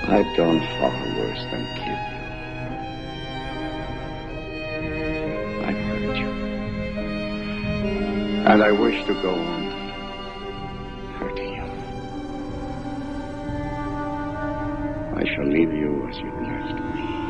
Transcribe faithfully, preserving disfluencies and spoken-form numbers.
I've done far worse than kill you. I've hurt you. And I wish to go on hurting you. I shall leave you as you left me.